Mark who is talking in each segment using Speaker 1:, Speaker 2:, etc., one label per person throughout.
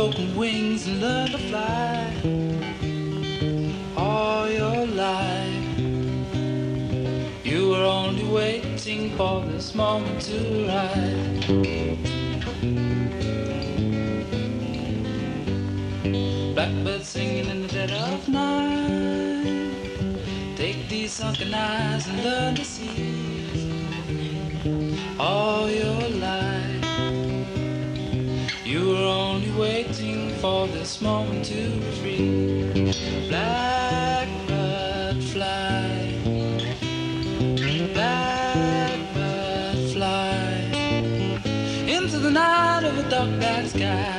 Speaker 1: broken wings and learn to fly all your life. You were only waiting for this moment to rise. Blackbird singing in the dead of night. Take these sunken eyes and learn to see all your life. You were only waiting for this moment to be free. Blackbird fly, blackbird fly into the night of a dark black sky.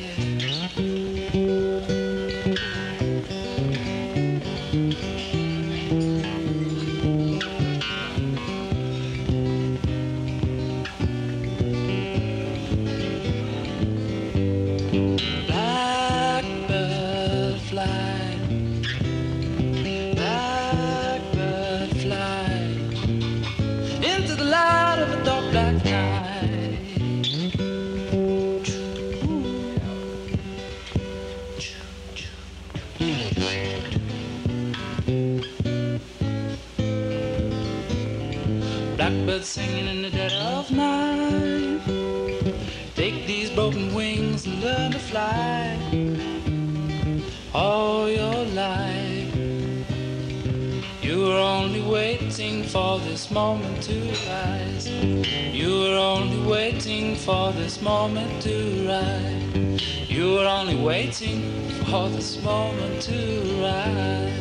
Speaker 1: Blackbird singing in the dead of night. Take these broken wings and learn to fly all your life. You were only waiting for this moment to rise. You were only waiting for this moment to rise. You were only waiting for this moment to rise.